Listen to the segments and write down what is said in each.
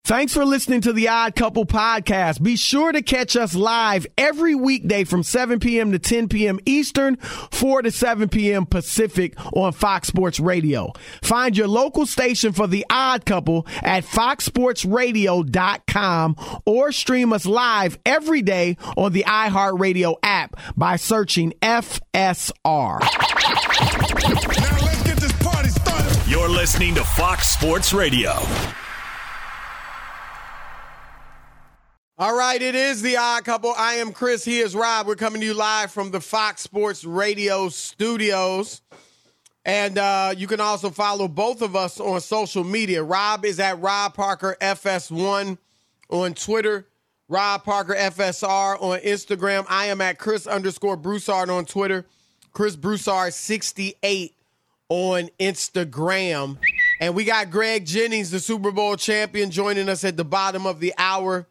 Thanks for listening to the Odd Couple podcast. Be sure to catch us live every weekday from 7 p.m. to 10 p.m. Eastern, 4 to 7 p.m. Pacific on Fox Sports Radio. Find your local station for the Odd Couple at foxsportsradio.com or stream us live every day on the iHeartRadio app by searching FSR. Now let's get this party started. You're listening to Fox Sports Radio. All right, it is the Odd Couple. I am Chris. He is Rob. We're coming to you live from the Fox Sports Radio studios. And you can also follow both of us on social media. Rob is at Rob Parker FS1 on Twitter. Rob Parker FSR on Instagram. I am at Chris_Broussard on Twitter. Chris Broussard 68 on Instagram. And we got Greg Jennings, the Super Bowl champion, joining us at the bottom of the hour.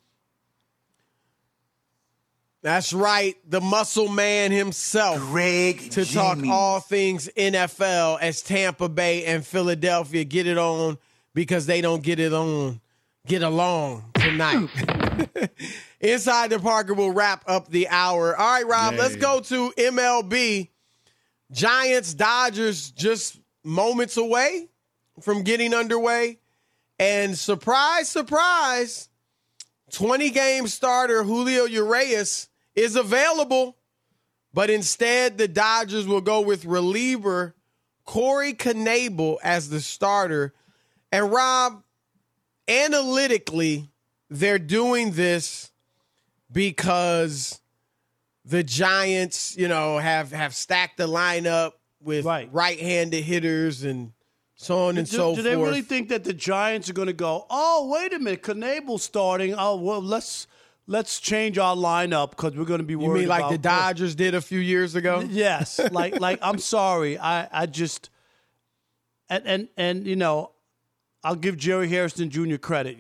That's right, the muscle man himself, Greg to talk all things NFL as Tampa Bay and Philadelphia get it on because they don't get along tonight. Inside the Parker will wrap up the hour. All right, Rob, let's go to MLB. Giants, Dodgers just moments away from getting underway. And surprise, surprise, 20-game starter Julio Urias is available, but instead the Dodgers will go with reliever Corey Knebel as the starter. And Rob, analytically, they're doing this because the Giants, have stacked the lineup with right-handed hitters and so on and so forth. Do they really think that the Giants are going to go, oh, wait a minute, Knebel's starting. Oh, well, let's change our lineup because we're going to be worried about. You mean like the Dodgers did a few years ago? Yes. like I'm sorry. I just and I'll give Jerry Harrison Jr. credit,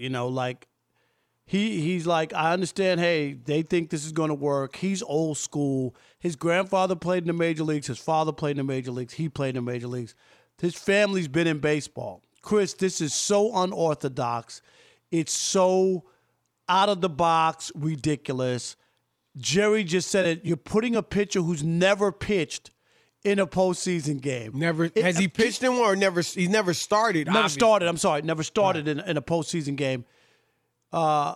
he's like, I understand, hey, they think this is going to work. He's old school. His grandfather played in the major leagues. His father played in the major leagues. He played in the major leagues. His family's been in baseball. Chris, this is so unorthodox. It's so out of the box, ridiculous. Jerry just said it. You're putting a pitcher who's never pitched in a postseason game. Has he pitched in one or never? He's never started. Never started. I'm sorry, never started in a postseason game. For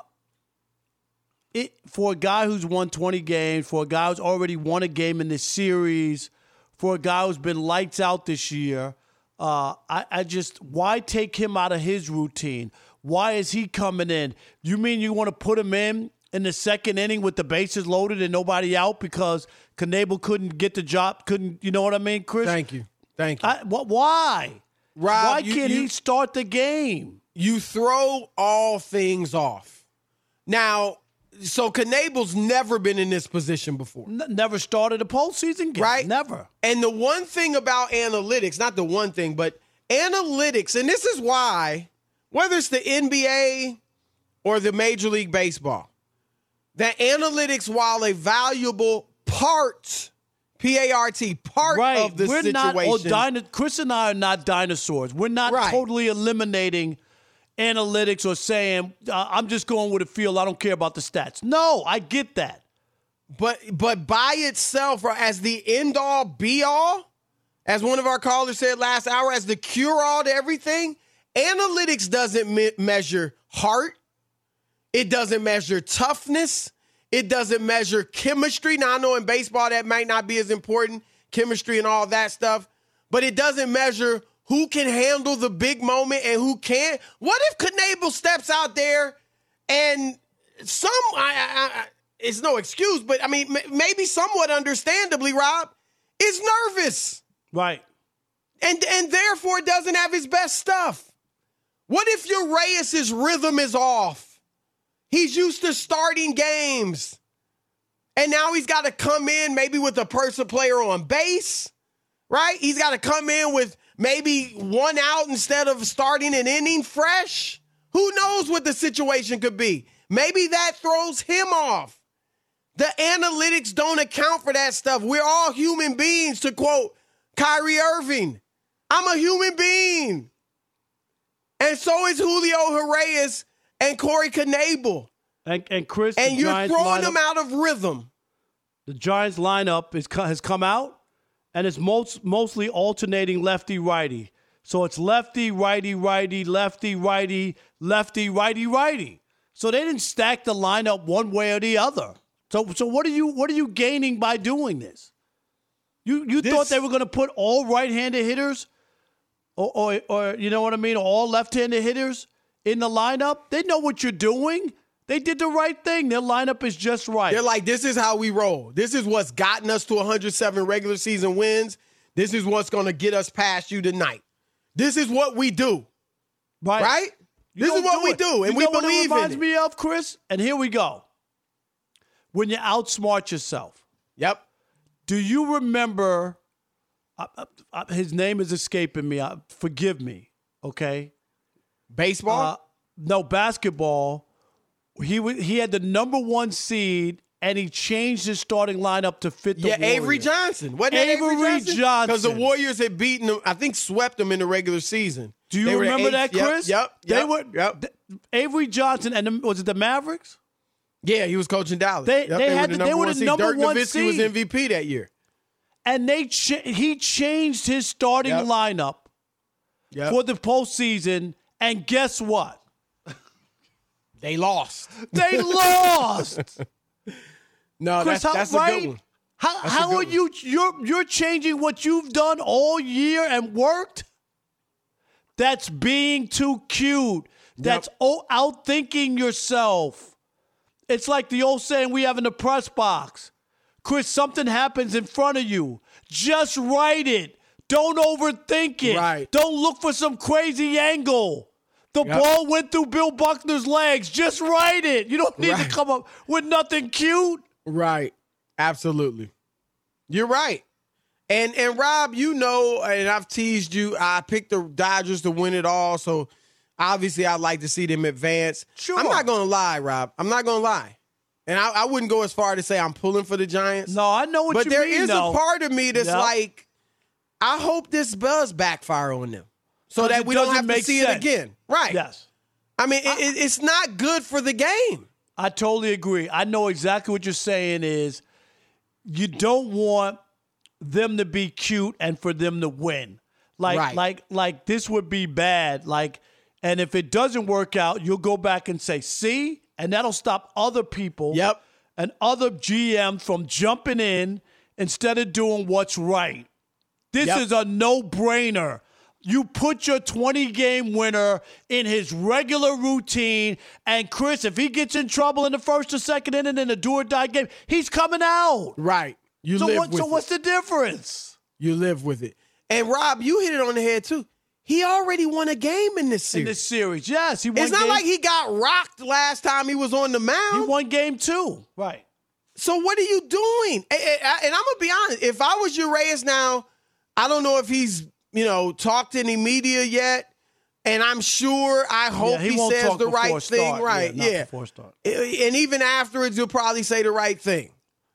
a guy who's won 20 games, for a guy who's already won a game in this series, for a guy who's been lights out this year, why take him out of his routine? Why is he coming in? You mean you want to put him in the second inning with the bases loaded and nobody out because Knebel couldn't get the job? You know what I mean, Chris? Thank you. Why? Rob, why can't he start the game? You throw all things off. Now, so Knebel's never been in this position before. Never started a postseason game. Right? Never. And the one thing about analytics, not the one thing, but analytics, and this is why, whether it's the NBA or the Major League Baseball, that analytics, while a valuable part, P-A-R-T, part of the situation. Chris and I are not dinosaurs. We're not totally eliminating analytics or saying, I'm just going with a feel. I don't care about the stats. No, I get that. But by itself, or as the end-all, be-all, as one of our callers said last hour, as the cure-all to everything, analytics doesn't measure heart. It doesn't measure toughness. It doesn't measure chemistry. Now, I know in baseball that might not be as important, chemistry and all that stuff, but it doesn't measure who can handle the big moment and who can't. What if Knebel steps out there and it's no excuse, but I mean, maybe somewhat understandably, Rob, is nervous. Right. And therefore doesn't have his best stuff. What if Urias' rhythm is off? He's used to starting games. And now he's got to come in maybe with a player on base, right? He's got to come in with maybe one out instead of starting an inning fresh. Who knows what the situation could be? Maybe that throws him off. The analytics don't account for that stuff. We're all human beings, to quote Kyrie Irving. I'm a human being. And so is Julio Urias. and Corey Knebel. And Chris, And you're Giants throwing lineup, them out of rhythm. The Giants lineup has come out, and it's mostly alternating lefty-righty. So it's lefty, righty, righty, lefty, righty, lefty, righty, righty. So they didn't stack the lineup one way or the other. So what are you gaining by doing this? You thought they were going to put all right-handed hitters, or you know what I mean, all left-handed hitters in the lineup? They know what you're doing. They did the right thing. Their lineup is just right. They're like, this is how we roll. This is what's gotten us to 107 regular season wins. This is what's going to get us past you tonight. This is what we do. Right? This is what we do, and we believe in it. You know what it reminds me of, Chris? And here we go. When you outsmart yourself. Yep. Do you remember, his name is escaping me. Forgive me, okay? Baseball? No, basketball. He had the number 1 seed, and he changed his starting lineup to fit the Warriors. Avery Johnson. Wasn't it Avery Johnson? Because the Warriors had beaten them, I think swept them in the regular season. Do you remember that, Chris? Yep. Avery Johnson, and was it the Mavericks? Yeah, he was coaching Dallas. They were the number Dirk 1 Nowitzki seed. was MVP that year. And he changed his starting lineup for the postseason, and guess what? They lost. They lost. No, Chris, that's a good one. How are you? You're changing what you've done all year and worked? That's being too cute. That's outthinking yourself. It's like the old saying we have in the press box. Chris, something happens in front of you. Just write it. Don't overthink it. Right. Don't look for some crazy angle. The ball went through Bill Buckner's legs. Just write it. You don't need to come up with nothing cute. Right. Absolutely. You're right. And Rob, you know, and I've teased you, I picked the Dodgers to win it all, so obviously I'd like to see them advance. Sure. I'm not going to lie, Rob. I'm not going to lie. And I wouldn't go as far to say I'm pulling for the Giants. No, I know what you mean, But there is a part of me that's like, I hope this does backfire on them so that we don't have to see it again. Right. Yes. I mean, it's not good for the game. I totally agree. I know exactly what you're saying is you don't want them to be cute and for them to win. Like this would be bad. And if it doesn't work out, you'll go back and say, see? And that'll stop other people and other GMs from jumping in instead of doing what's right. This is a no-brainer. You put your 20-game winner in his regular routine, and Chris, if he gets in trouble in the first or second inning in a do-or-die game, he's coming out. Right. So what's the difference? You live with it. And, Rob, you hit it on the head, too. He already won a game in this series. Yes. He won. It's not like he got rocked last time he was on the mound. He won game 2. Right. So what are you doing? And I'm going to be honest. If I was Urias now, I don't know if he's, talked to any media yet. And I'm sure, I hope he says the right thing. Right. Yeah. Before start. And even afterwards, he'll probably say the right thing.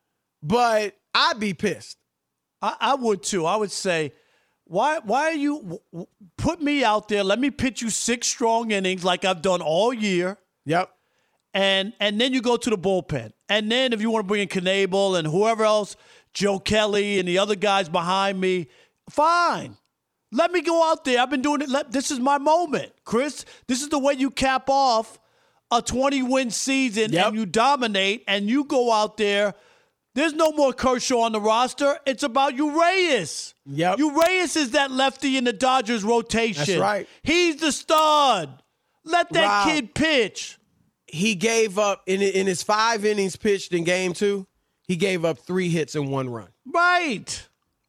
But I'd be pissed. I would, too. I would say, why are you put me out there? Let me pitch you 6 strong innings like I've done all year. Yep. And then you go to the bullpen. And then if you want to bring in Knebel and whoever else, Joe Kelly and the other guys behind me, fine. Let me go out there. I've been doing it. This is my moment, Chris. This is the way you cap off a 20-win season and you dominate and you go out there. There's no more Kershaw on the roster. It's about Urias. Yep. Urias is that lefty in the Dodgers rotation. That's right. He's the stud. Let that kid pitch. He gave up, in his 5 innings pitched in game 2, he gave up 3 hits and 1 run. Right.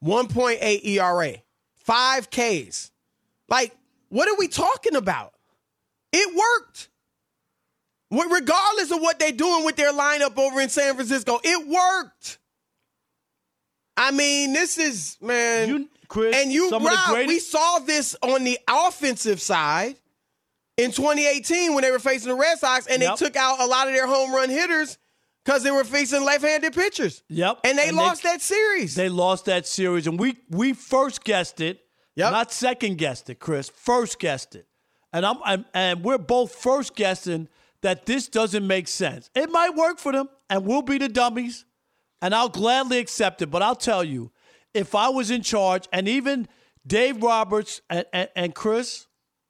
1.8 ERA. 5 Ks. Like, what are we talking about? It worked. Regardless of what they're doing with their lineup over in San Francisco, it worked. I mean, this is, man. Chris, and we saw this on the offensive side in 2018 when they were facing the Red Sox, and they took out a lot of their home run hitters because they were facing left-handed pitchers. Yep. And they lost that series. They lost that series, and we first guessed it, not second guessed it, Chris. First guessed it. And we're both first guessing that this doesn't make sense. It might work for them, and we'll be the dummies, and I'll gladly accept it. But I'll tell you, if I was in charge, and even Dave Roberts and Chris,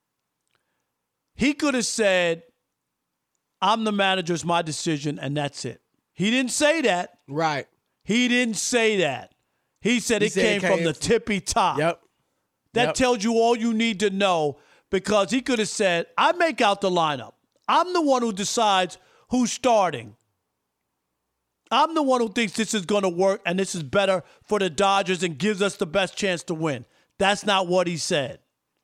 he could have said, I'm the manager, it's my decision, and that's it. He didn't say that. Right. He didn't say that. He said it came from the tippy top. Yep. That tells you all you need to know, because he could have said, I make out the lineup. I'm the one who decides who's starting. I'm the one who thinks this is going to work and this is better for the Dodgers and gives us the best chance to win. That's not what he said.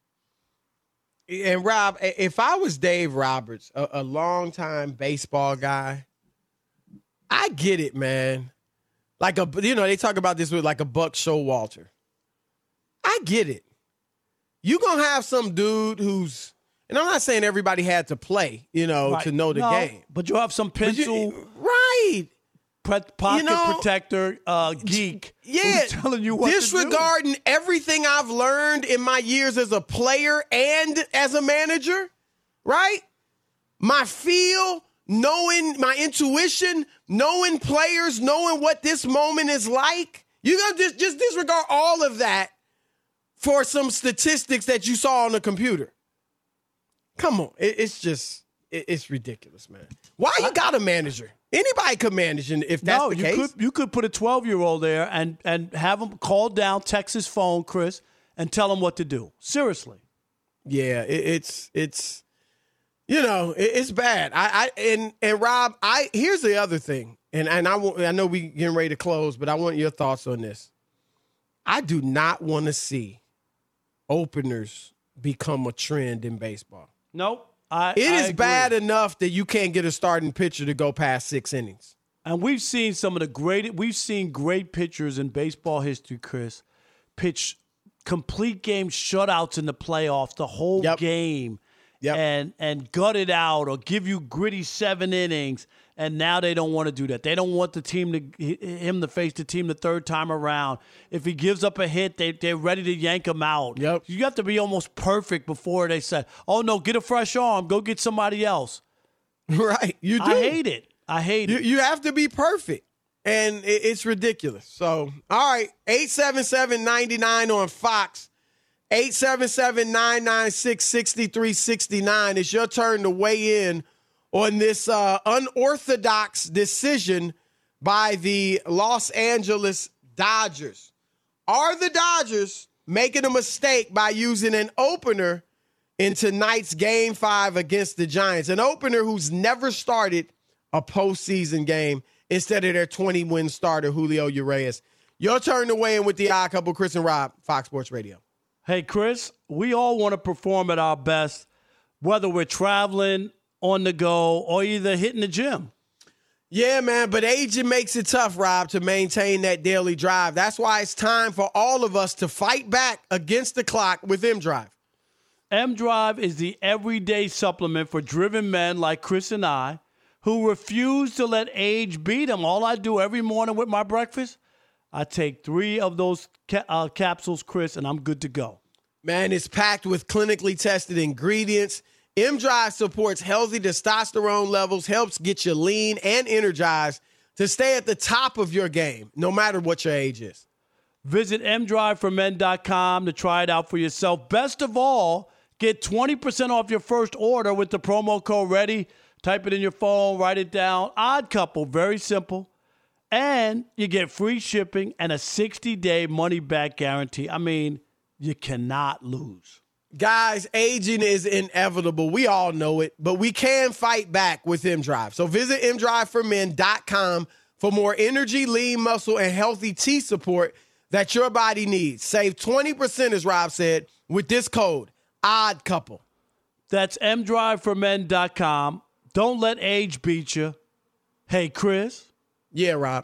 And, Rob, if I was Dave Roberts, a longtime baseball guy, I get it, man. They talk about this with like a Buck Showalter. I get it. You're going to have some dude who's, and I'm not saying everybody had to play, Right. to know the game. But you have some pencil. Right. Pocket protector geek who's telling you what disregarding to do. Everything I've learned in my years as a player and as a manager, right? My feel, knowing my intuition, knowing players, knowing what this moment is like. You're going to just disregard all of that for some statistics that you saw on the computer. Come on. It's ridiculous, man. Why you got a manager? Anybody could manage if that's the case. You could put a 12-year-old there and have him call down, text his phone, Chris, and tell him what to do. Seriously. Yeah, it's bad. And Rob, here's the other thing, and I know we getting ready to close, but I want your thoughts on this. I do not want to see openers become a trend in baseball. Nope. It is bad enough that you can't get a starting pitcher to go past 6 innings. And we've seen great pitchers in baseball history, Chris, pitch complete game shutouts in the playoffs, the whole game, and gut it out or give you gritty 7 innings. And now they don't want to do that. They don't want him to face the team the third time around. If he gives up a hit, they're ready to yank him out. Yep. You have to be almost perfect before they say, oh, no, get a fresh arm. Go get somebody else. Right. You do. I hate it. You have to be perfect. And it's ridiculous. So, all right, 877-99 on Fox. 877-996-6369. It's your turn to weigh in on this unorthodox decision by the Los Angeles Dodgers. Are the Dodgers making a mistake by using an opener in tonight's Game 5 against the Giants? An opener who's never started a postseason game instead of their 20-win starter, Julio Urias. Your turn to weigh in with the Odd Couple, Chris and Rob, Fox Sports Radio. Hey, Chris, we all want to perform at our best, whether we're traveling, on the go, or either hitting the gym. Yeah, man, but aging makes it tough, Rob, to maintain that daily drive. That's why it's time for all of us to fight back against the clock with M-Drive. M-Drive is the everyday supplement for driven men like Chris and I who refuse to let age beat them. All I do every morning with my breakfast, I take 3 of those capsules, Chris, and I'm good to go. Man, it's packed with clinically tested ingredients. M-Drive supports healthy testosterone levels, helps get you lean and energized to stay at the top of your game, no matter what your age is. Visit mdriveformen.com to try it out for yourself. Best of all, get 20% off your first order with the promo code READY. Type it in your phone, write it down. Odd Couple, very simple. And you get free shipping and a 60-day money-back guarantee. I mean, you cannot lose. Guys, aging is inevitable. We all know it, but we can fight back with M-Drive. So visit mdriveformen.com for more energy, lean muscle, and healthy T support that your body needs. Save 20%, as Rob said, with this code, Odd Couple. That's mdriveformen.com. Don't let age beat you. Hey, Chris. Yeah, Rob.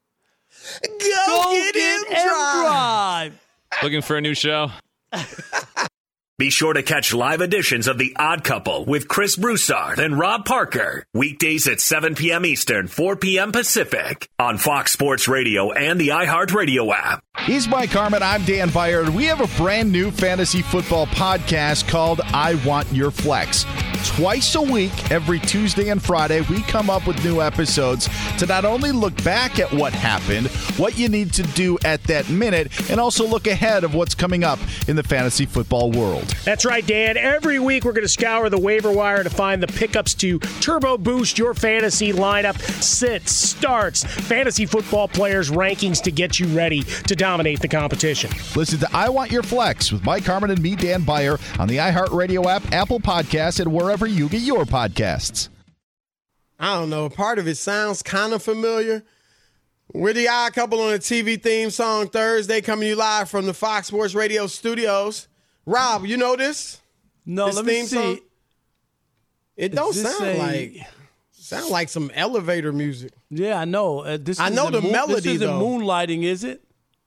Go get M-Drive. Looking for a new show? Be sure to catch live editions of The Odd Couple with Chris Broussard and Rob Parker. Weekdays at 7 p.m. Eastern, 4 p.m. Pacific on Fox Sports Radio and the iHeartRadio app. He's Mike Harmon. I'm Dan Byard. We have a brand new fantasy football podcast called I Want Your Flex. Twice a week, every Tuesday and Friday, we come up with new episodes to not only look back at what happened, what you need to do at that minute, and also look ahead of what's coming up in the fantasy football world. That's right, Dan. Every week we're going to scour the waiver wire to find the pickups to turbo boost your fantasy lineup, sits, starts, fantasy football players' rankings to get you ready to dominate the competition. Listen to I Want Your Flex with Mike Harmon and me, Dan Beyer, on the iHeartRadio app, Apple Podcasts, and wherever you get your podcasts. I don't know. Part of it sounds kind of familiar. We're the Odd Couple on a TV theme song Thursday, coming to you live from the Fox Sports Radio studios. Rob, you know this? No, this let me see. Song? It don't sound like some elevator music. Yeah, I know. I know the melody, this isn't though. Moonlighting, is it?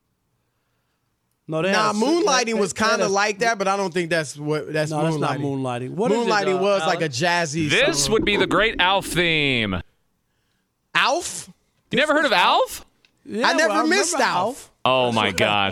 No, Moonlighting was kind of like that, but I don't think that's Moonlighting. That's not Moonlighting. What Moonlighting is it, was Alex? like a jazzy This song. would be the great Alf theme. Alf? You never heard of Alf? Yeah, I never well, missed remember Alf. Oh, my gosh.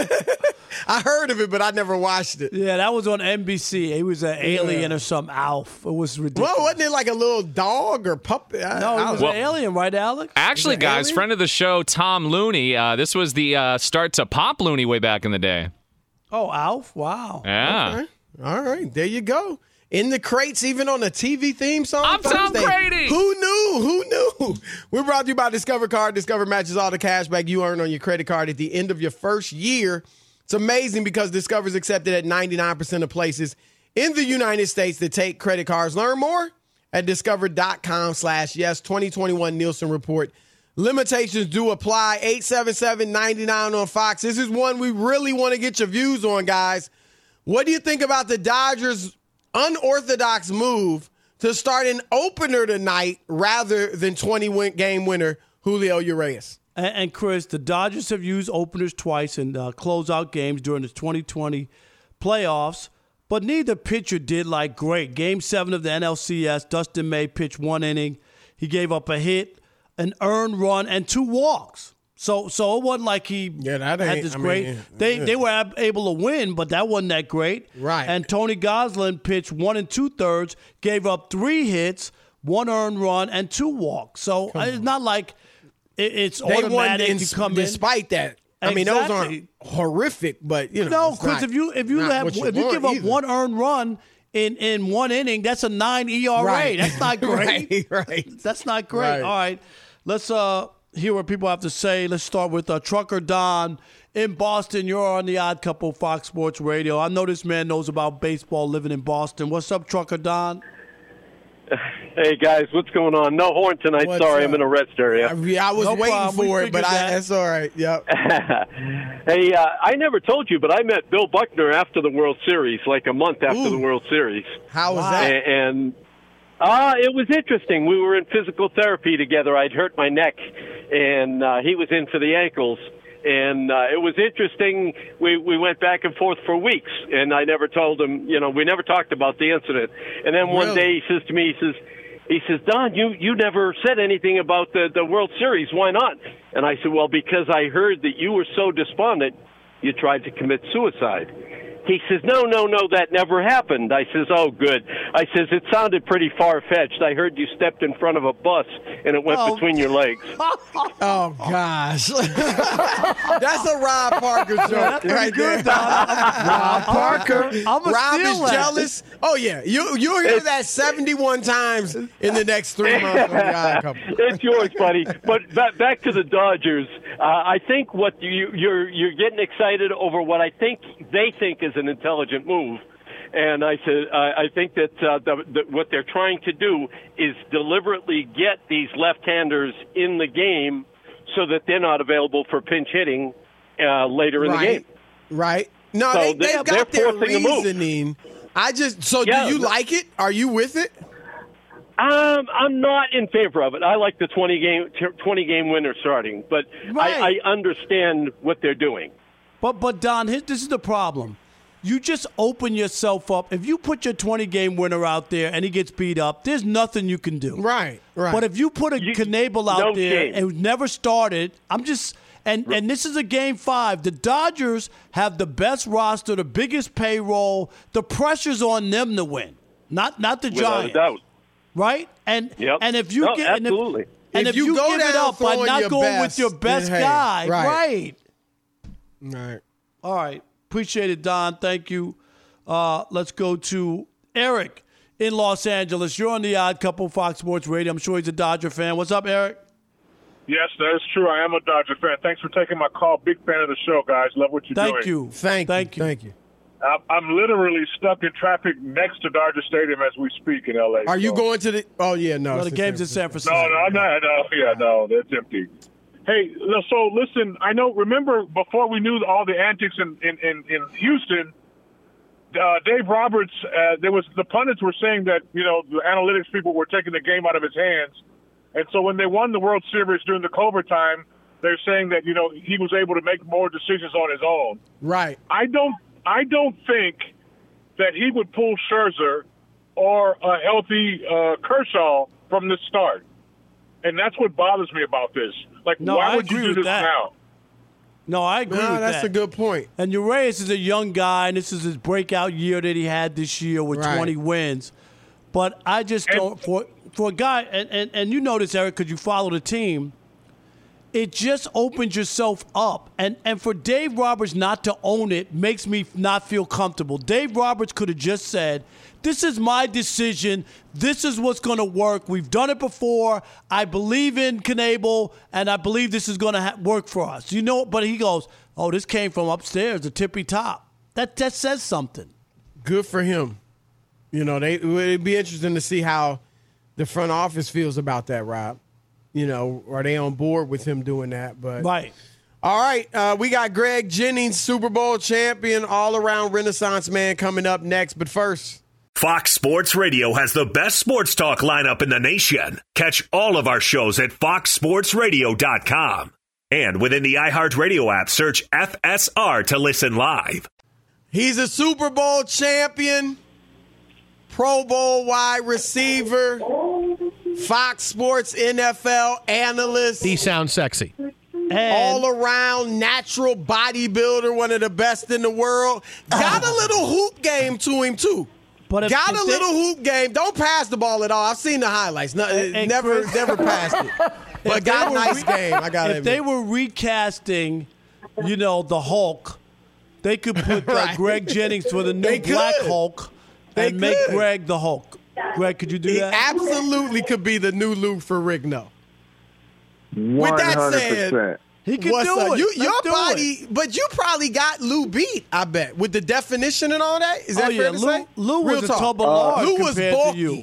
I heard of it, but I never watched it. Yeah, that was on NBC. He was an alien or some Alf. It was ridiculous. Well, wasn't it like a little dog or puppet? No, he was an alien, right, Alex? Actually, guys, alien? friend of the show, Tom Looney, this was the start to Pop Looney way back in the day. Oh, Alf? Wow. Yeah. Okay. All right, there you go. In the crates, even on a TV theme song. I'm Tom Thursday. Brady. Who knew? We're brought to you by Discover Card. Discover matches all the cash back you earn on your credit card at the end of your first year. It's amazing because Discover's accepted at 99% of places in the United States that take credit cards. Learn more at discover.com/yes. 2021 Nielsen Report. Limitations do apply. 877-99 on Fox. This is one we really want to get your views on, guys. What do you think about the Dodgers' unorthodox move to start an opener tonight rather than 20-game winner Julio Urias? And Chris, the Dodgers have used openers twice in closeout games during the 2020 playoffs, but neither pitcher did like great. Game 7 of the NLCS, Dustin May pitched 1 inning. He gave up a hit, an earned run, and 2 walks. So it wasn't like he had this great. They were able to win, but that wasn't that great. Right. And Tony Gonsolin pitched 1 2/3, gave up 3 hits, 1 earned run, and 2 walks. So it's not like it's They won automatic to come in. despite that. I mean, those aren't horrific, but No, it's Chris, not- if you not what if you give up either. 1 earned run in 1 inning, that's a 9 ERA. Right. That's not great. right. That's not great. Right. All right, let's hear what people have to say. Let's start with Trucker Don in Boston. You're on the Odd Couple, Fox Sports Radio. I know this man knows about baseball living in Boston. What's up, Trucker Don? Hey, guys, what's going on? No horn tonight. What's Sorry, up? I'm in a rest area. I was No waiting problem. for We it, but figured that. that's all right. Yep. Hey, I never told you, but I met Bill Buckner after the World Series, like a month after the World Series. How was that? And it was interesting. We were in physical therapy together. I'd hurt my neck, and he was in for the ankles. And it was interesting. We went back and forth for weeks, and I never told him, we never talked about the incident. And then one day he says to me, he says, Don, you never said anything about the World Series. Why not? And I said, well, because I heard that you were so despondent, you tried to commit suicide. He says, no, that never happened. I says, oh, good. I says, it sounded pretty far-fetched. I heard you stepped in front of a bus, and it went between your legs. Oh, gosh. That's a Rob Parker joke right there. Rob Parker. Rob is jealous. Oh, yeah. You'll hear that 71 times in the next 3 months on the Odd Couple. It's yours, buddy. But back to the Dodgers. I think what you're getting excited over what I think they think is an intelligent move. And I said, I think that what they're trying to do is deliberately get these left-handers in the game so that they're not available for pinch hitting later in the game. Right. No, So they've got they're their forcing a move. reasoning. Do Yeah. you like it? Are you with it? I'm not in favor of it. I like the 20-game winner starting, but Right. I understand what they're doing. But Don, this is the problem. You just open yourself up. If you put your 20-game winner out there and he gets beat up, there's nothing you can do. Right. But if you put a Knebel out no there shame. and never started, and this is a Game 5. The Dodgers have the best roster, the biggest payroll. The pressure's on them to win. not the Without Giants. a doubt. Right? And Yep. and if you get absolutely. and if you go give it down up by throwing not your going best, with your best then, hey, guy, right. right? All right. Appreciate it, Don. Thank you. Let's go to Eric in Los Angeles. You're on the Odd Couple, Fox Sports Radio. I'm sure he's a Dodger fan. What's up, Eric? Yes, that is true. I am a Dodger fan. Thanks for taking my call. Big fan of the show, guys. Love what you're doing. Thank you. I'm literally stuck in traffic next to Dodger Stadium as we speak in L.A. Are you going to the – oh, yeah, no. The game's in San Francisco. No, that's empty. Hey, so listen, I know, remember before we knew all the antics in Houston, Dave Roberts, the pundits were saying that, the analytics people were taking the game out of his hands. And so when they won the World Series during the COVID time, they're saying that, he was able to make more decisions on his own. Right. I don't think that he would pull Scherzer or a healthy Kershaw from the start. And that's what bothers me about this. Why would you do this now? No, I agree with that. That's a good point. And Urias is a young guy, and this is his breakout year that he had this year with 20 wins. But I just don't – for a guy – and you know this, Eric, because you follow the team – it just opens yourself up. And for Dave Roberts not to own it makes me not feel comfortable. Dave Roberts could have just said, this is my decision. This is what's going to work. We've done it before. I believe in Knebel, and I believe this is going to work for us. But he goes, oh, this came from upstairs, the tippy top. That says something. Good for him. It'd be interesting to see how the front office feels about that, Rob. Are they on board with him doing that? But right. All right. We got Greg Jennings, Super Bowl champion, all-around Renaissance man, coming up next. But first, Fox Sports Radio has the best sports talk lineup in the nation. Catch all of our shows at foxsportsradio.com. And within the iHeartRadio app, search FSR to listen live. He's a Super Bowl champion, Pro Bowl wide receiver, Fox Sports NFL analyst. He sounds sexy. All-around natural bodybuilder, one of the best in the world. Got a little hoop game to him, too. Got a little hoop game. Don't pass the ball at all. I've seen the highlights. Never passed it. But got a nice game, I got to admit. If they were recasting, the Hulk, they could put Greg Jennings for the new Black Hulk and make Greg the Hulk. Greg, could you do that? He absolutely could be the new Lou Ferrigno. 100%. With that said, he could do it. Your body, but you probably got Lou beat, I bet, with the definition and all that. Is that fair to say? Lou was a tub of lard compared to you.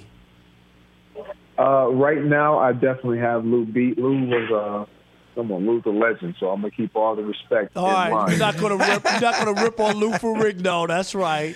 Right now, I definitely have Lou beat. Lou was Lou's a legend, so I'm gonna keep all the respect. All right, line. you're not gonna rip on Lou Ferrigno. That's right.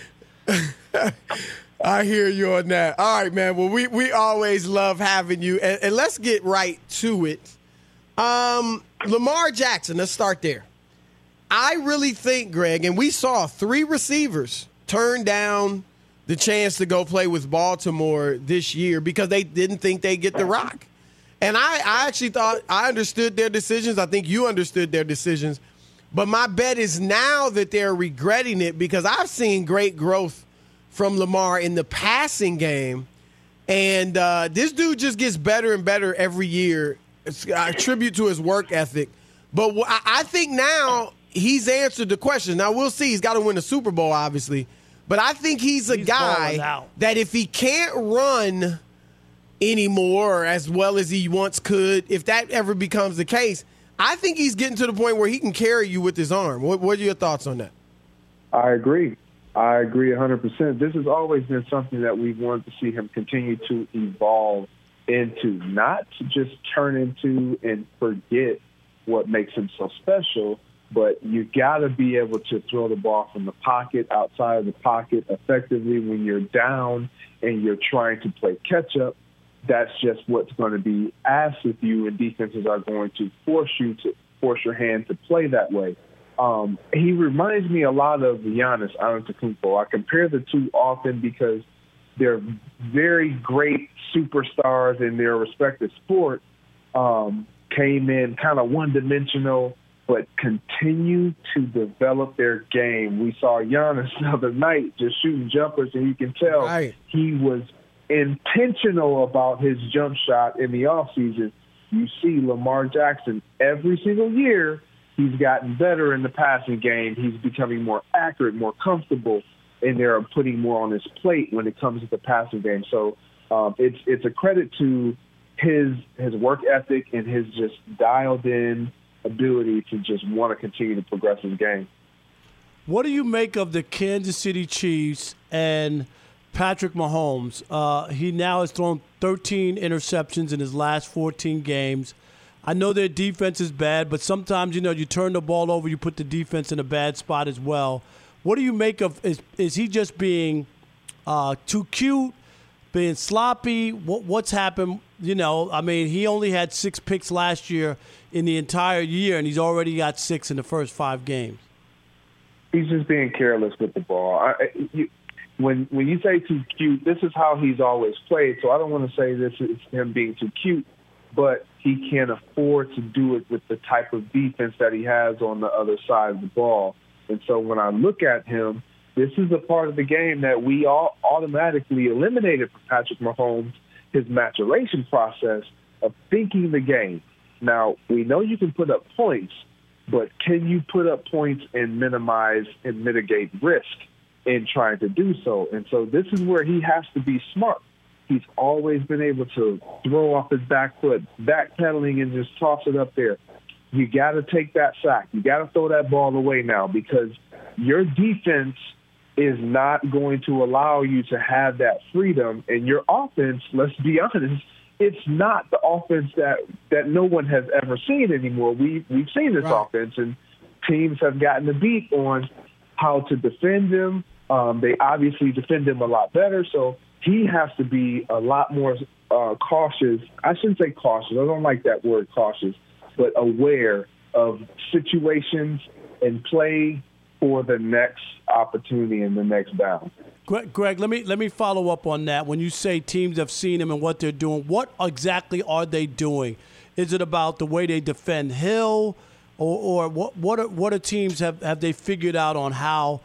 I hear you on that. All right, man. Well, we always love having you, and let's get right to it. Lamar Jackson, let's start there. I really think, Greg, and we saw 3 receivers turn down the chance to go play with Baltimore this year because they didn't think they'd get the rock. And I actually thought I understood their decisions. I think you understood their decisions. But my bet is now that they're regretting it because I've seen great growth from Lamar in the passing game. And this dude just gets better and better every year. I attribute to his work ethic. But I think now he's answered the question. Now, we'll see. He's got to win the Super Bowl, obviously. But I think he's a guy that if he can't run anymore as well as he once could, if that ever becomes the case, I think he's getting to the point where he can carry you with his arm. What are your thoughts on that? I agree 100%. This has always been something that we wanted to see him continue to evolve into, not to just turn into and forget what makes him so special, but you got to be able to throw the ball from the pocket, outside of the pocket effectively when you're down and you're trying to play catch-up. That's just what's going to be asked of you, and defenses are going to force your hand to play that way. He reminds me a lot of Giannis Antetokounmpo. I compare the two often because they're very great superstars in their respective sport. Came in kind of one-dimensional, but continue to develop their game. We saw Giannis the other night just shooting jumpers, and you can tell he was intentional about his jump shot in the offseason. You see Lamar Jackson every single year, he's gotten better in the passing game. He's becoming more accurate, more comfortable, and they're putting more on his plate when it comes to the passing game. So it's a credit to his work ethic and his just dialed-in ability to just want to continue to progress his game. What do you make of the Kansas City Chiefs and Patrick Mahomes? He now has thrown 13 interceptions in his last 14 games. I know their defense is bad, but sometimes, you turn the ball over, you put the defense in a bad spot as well. What do you make of, is he just being too cute, being sloppy? What's happened? He only had 6 picks last year in the entire year, and he's already got 6 in the first 5 games. He's just being careless with the ball. When you say too cute, this is how he's always played, so I don't want to say this is him being too cute, but he can't afford to do it with the type of defense that he has on the other side of the ball. And so when I look at him, this is a part of the game that we all automatically eliminated for Patrick Mahomes, his maturation process of thinking the game. Now, we know you can put up points, but can you put up points and minimize and mitigate risk in trying to do so? And so this is where he has to be smart. He's always been able to throw off his back foot, backpedaling and just toss it up there. You got to take that sack. You got to throw that ball away now because your defense is not going to allow you to have that freedom. And your offense, let's be honest, it's not the offense that no one has ever seen anymore. We've seen this offense, and teams have gotten the beat on how to defend him. They obviously defend him a lot better, so he has to be a lot more cautious. I shouldn't say cautious. I don't like that word cautious, but aware of situations and play for the next opportunity and the next down. Greg, let me follow up on that. When you say teams have seen him and what they're doing, what exactly are they doing? Is it about the way they defend Hill, or what are teams have they figured out on how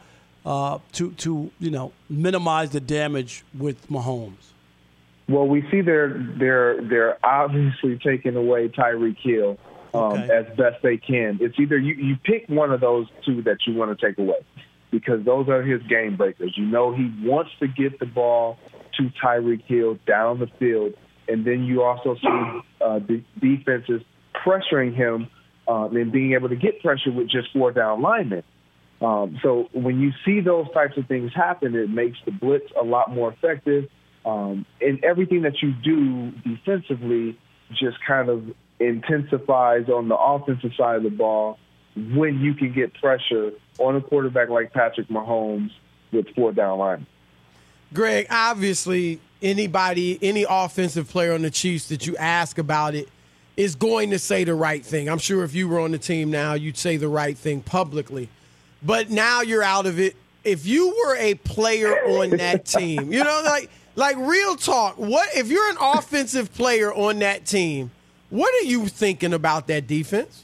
to minimize the damage with Mahomes? Well, we see they're obviously taking away Tyreek Hill as best they can. It's either you pick one of those two that you want to take away, because those are his game breakers. He wants to get the ball to Tyreek Hill down the field, and then you also see the defenses pressuring him and being able to get pressure with just 4 down linemen. So when you see those types of things happen, it makes the blitz a lot more effective. And everything that you do defensively just kind of intensifies on the offensive side of the ball when you can get pressure on a quarterback like Patrick Mahomes with 4 down linemen. Greg, obviously any offensive player on the Chiefs that you ask about it is going to say the right thing. I'm sure if you were on the team now, you'd say the right thing publicly. But now you're out of it. If you were a player on that team, like real talk, what if you're an offensive player on that team, what are you thinking about that defense?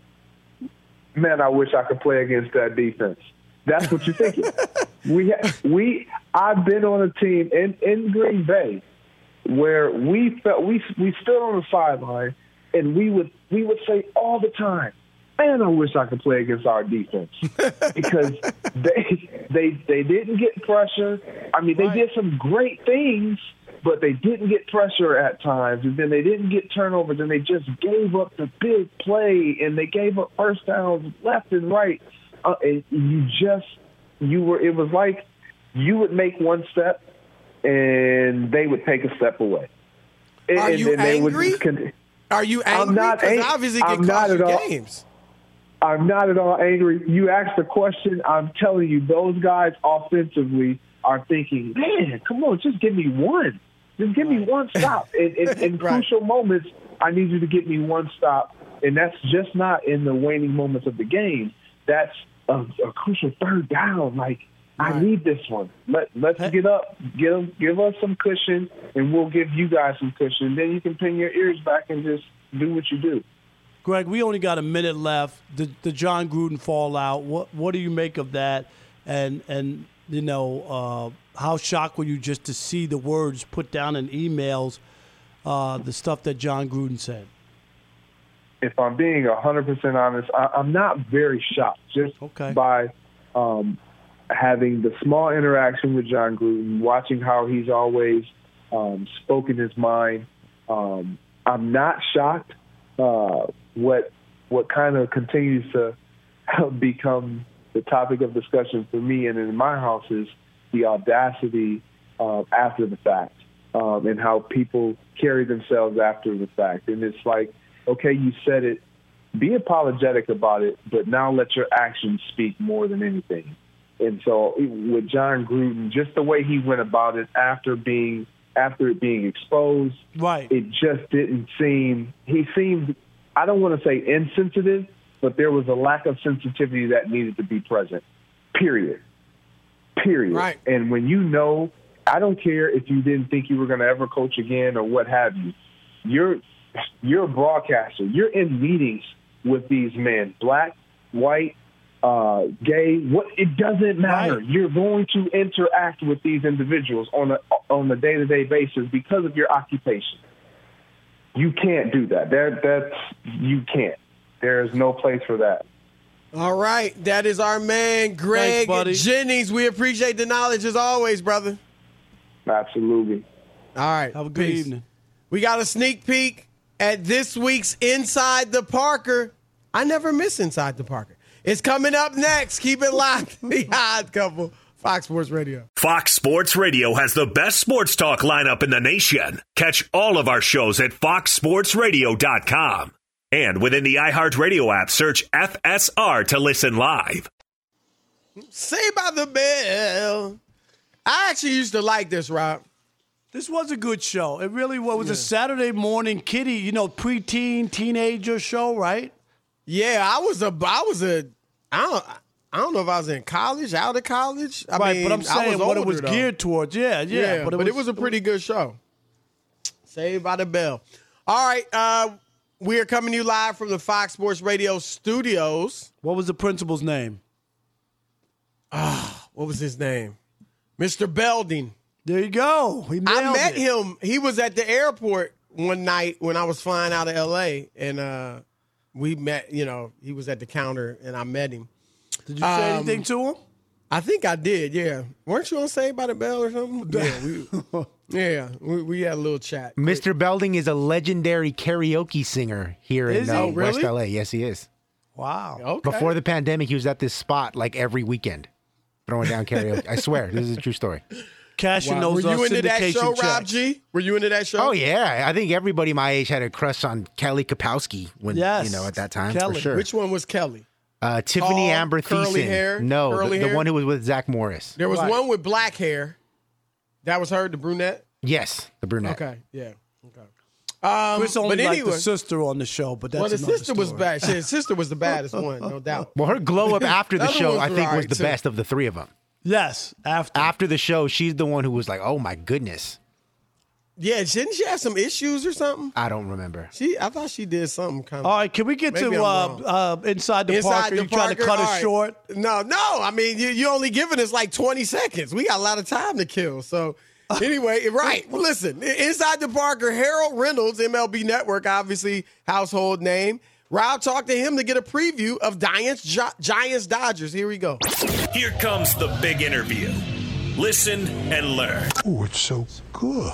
Man, I wish I could play against that defense. That's what you're thinking. I've been on a team in Green Bay where we stood on the sideline and we would say all the time, man, I wish I could play against our defense, because they didn't get pressure. I mean, they did some great things, but they didn't get pressure at times, and then they didn't get turnovers, and they just gave up the big play, and they gave up first downs left and right. And it was like you would make one step, and they would take a step away. Are you angry? Are you angry? I'm not angry. Obviously, get cost you games. I'm not at all angry. You asked the question. I'm telling you, those guys offensively are thinking, man, come on, just give me one. Just give me one stop. In crucial moments, I need you to get me one stop. And that's just not in the waning moments of the game. That's a crucial 3rd down. I need this one. Let's get up, give us some cushion, and we'll give you guys some cushion. Then you can pin your ears back and just do what you do. Greg, we only got a minute left. The John Gruden fallout. What do you make of that? And you know, how shocked were you just to see the words put down in emails, the stuff that John Gruden said? If I'm being 100% honest, I'm not very shocked just by having the small interaction with John Gruden, watching how he's always spoken his mind. I'm not shocked. What kind of continues to become the topic of discussion for me and in my house is the audacity after the fact and how people carry themselves after the fact. And it's like, okay, you said it, be apologetic about it, but now let your actions speak more than anything. And so with John Gruden, just the way he went about it after it being exposed, right? It just didn't seem, he seemed, I don't want to say insensitive, but there was a lack of sensitivity that needed to be present, period. Right. And when you know, I don't care if you didn't think you were going to ever coach again or what have you, you're a broadcaster. You're in meetings with these men, black, white, gay. It doesn't matter. Right. You're going to interact with these individuals on a day-to-day basis because of your occupation. You can't do that. You can't. There's no place for that. All right. That is our man, Greg Jennings. We appreciate the knowledge as always, brother. Absolutely. All right. Have a good evening. We got a sneak peek at this week's Inside the Parker. I never miss Inside the Parker. It's coming up next. Keep it locked. The Odd Couple, Fox Sports Radio. Fox Sports Radio has the best sports talk lineup in the nation. Catch all of our shows at foxsportsradio.com. And within the iHeartRadio app, search FSR to listen live. Saved by the Bell. I actually used to like this, Rob. This was a good show. It really was. It was a Saturday morning kiddie, preteen, teenager show, right? Yeah, I don't know if I was in college, out of college. But I'm saying what it was geared towards. Yeah. But it was a pretty good show. Saved by the Bell. All right, we are coming to you live from the Fox Sports Radio studios. What was the principal's name? What was his name? Mr. Belding. There you go. I met him. He was at the airport one night when I was flying out of L.A., and we met, he was at the counter, and I met him. Did you say anything to him? I think I did, yeah. Weren't you on Saved by the Bell or something? Yeah, we had a little chat. Mr. Belding is a legendary karaoke singer here in West LA. Yes, he is. Wow. Okay. Before the pandemic, he was at this spot like every weekend throwing down karaoke. I swear, this is a true story. Cashing those syndication checks. Were you into that show, checks. Rob G? Were you into that show? Oh, yeah. I think everybody my age had a crush on Kelly Kapowski when, at that time, Kelly. for sure. Which one was Kelly? Tiffany Amber Thiessen. Curly hair? No, curly the hair? one who was with Zach Morris. There was one with black hair. That was her, the brunette? Yes, the brunette. Okay, yeah. Okay. Chris only liked the sister on the show, but that's the sister story. was bad. His sister was the baddest one, no doubt. Well, her glow up after the show, I think, was the too. best of the three of them. Yes, after the show, she's the one who was like, "Oh my goodness." Yeah, didn't she have some issues or something? I don't remember. I thought she did something kind of. All right, can we get to Inside the Parker? You trying to cut it short? No. I mean, you only giving us like 20 seconds. We got a lot of time to kill. So anyway, right. Well, listen, Inside the Parker, Harold Reynolds, MLB Network, obviously household name. Rob talked to him to get a preview of Giants Dodgers. Here we go. Here comes the big interview. Listen and learn. Oh, it's so good.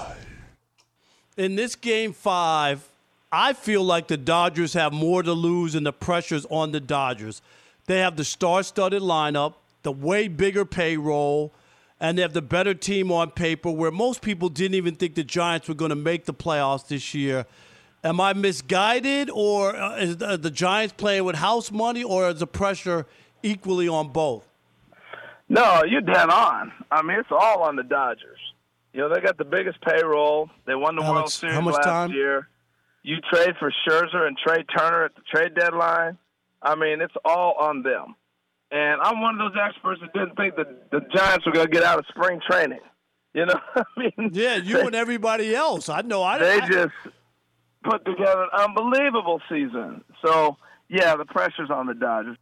In this Game 5, I feel like the Dodgers have more to lose and the pressure's on the Dodgers. They have the star-studded lineup, the way bigger payroll, and they have the better team on paper where most people didn't even think the Giants were going to make the playoffs this year. Am I misguided, or is the Giants playing with house money, or is the pressure equally on both? No, you're dead on. I mean, it's all on the Dodgers. They got the biggest payroll. They won the World Series last year. You trade for Scherzer and Trey Turner at the trade deadline. I mean, it's all on them. And I'm one of those experts that didn't think that the Giants were going to get out of spring training. I mean, yeah, you and everybody else. I know. put together an unbelievable season. So, yeah, the pressure's on the Dodgers.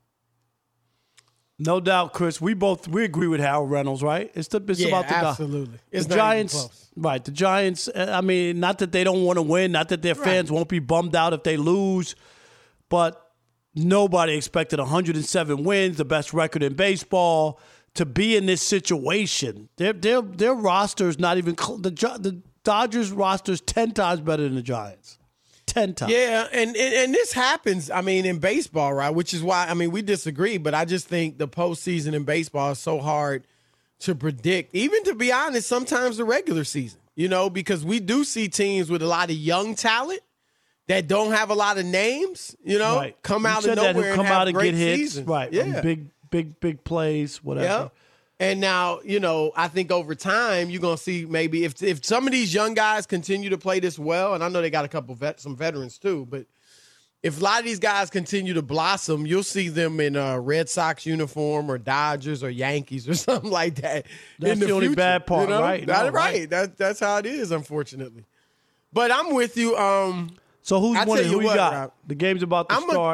No doubt, Chris. We agree with Harold Reynolds, right? It's about the absolutely. The Giants, right? The Giants. I mean, not that they don't want to win, not that their fans won't be bummed out if they lose, but nobody expected 107 wins, the best record in baseball, to be in this situation. Their roster is not even the Dodgers roster is 10 times better than the Giants. 10 times. Yeah, and this happens, I mean, in baseball, right? Which is why, I mean, we disagree, but I just think the postseason in baseball is so hard to predict. Even, to be honest, sometimes the regular season, because we do see teams with a lot of young talent that don't have a lot of names, come out of nowhere and have great seasons. Right, yeah. Big plays, whatever. Yep. And now, I think over time you're going to see maybe if some of these young guys continue to play this well, and I know they got a couple some veterans too, but if a lot of these guys continue to blossom, you'll see them in a Red Sox uniform or Dodgers or Yankees or something like that. That's the only bad part, right? Right. That's how it is, unfortunately. But I'm with you. So who's winning? Who you got? Rob, the game's about to start.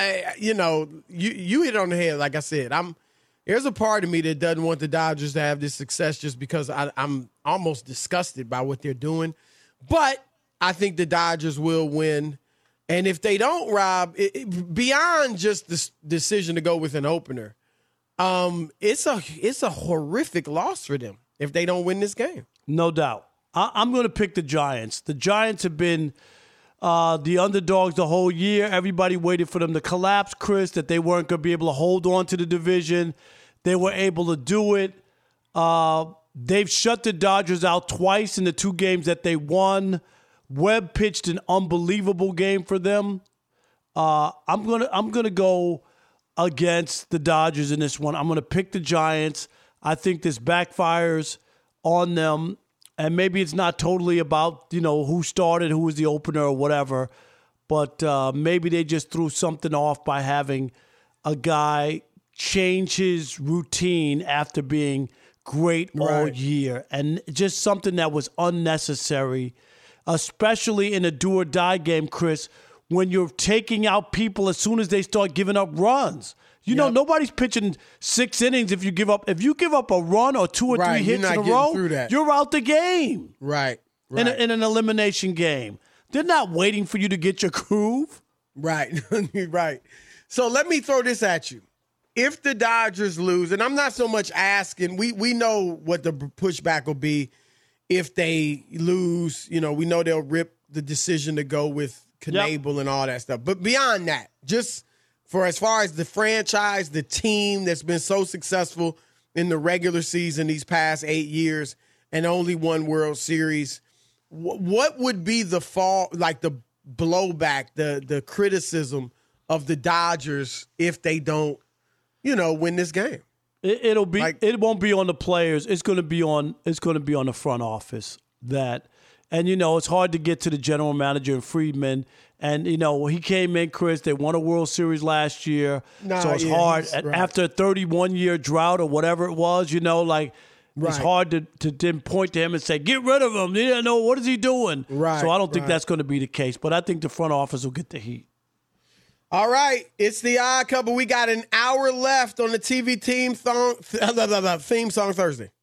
You hit it on the head. Like I said, there's a part of me that doesn't want the Dodgers to have this success just because I'm almost disgusted by what they're doing. But I think the Dodgers will win. And if they don't, Rob, beyond just this decision to go with an opener, it's a horrific loss for them if they don't win this game. No doubt. I'm going to pick the Giants. The Giants have been the underdogs the whole year. Everybody waited for them to collapse, Chris, that they weren't going to be able to hold on to the division. They were able to do it. They've shut the Dodgers out twice in the 2 games that they won. Webb pitched an unbelievable game for them. I'm gonna go against the Dodgers in this one. I'm gonna pick the Giants. I think this backfires on them. And maybe it's not totally about, who started, who was the opener or whatever, but maybe they just threw something off by having a guy change his routine after being great all year. And just something that was unnecessary, especially in a do-or-die game, Chris, when you're taking out people as soon as they start giving up runs. Nobody's pitching 6 innings if you give up. If you give up a run or 2 or 3 hits in a row, you're out the game. Right. In an elimination game. They're not waiting for you to get your groove. Right. Right. So let me throw this at you. If the Dodgers lose, and I'm not so much asking, we know what the pushback will be if they lose. We know they'll rip the decision to go with Knebel and all that stuff. But beyond that, just for as far as the franchise, the team that's been so successful in the regular season these past 8 years and only won World Series, what would be the fall, like the blowback, the criticism of the Dodgers if they don't, win this game? It won't be on the players. It's going to be on the front office and it's hard to get to the general manager and Friedman. And, he came in, Chris, they won a World Series last year. So it's hard. After a 31-year drought or whatever it was, it's hard to then point to him and say, get rid of him. What is he doing? Right. So I don't think that's going to be the case. But I think the front office will get the heat. All right. It's the Odd Couple. We got an hour left on the TV theme song Thursday.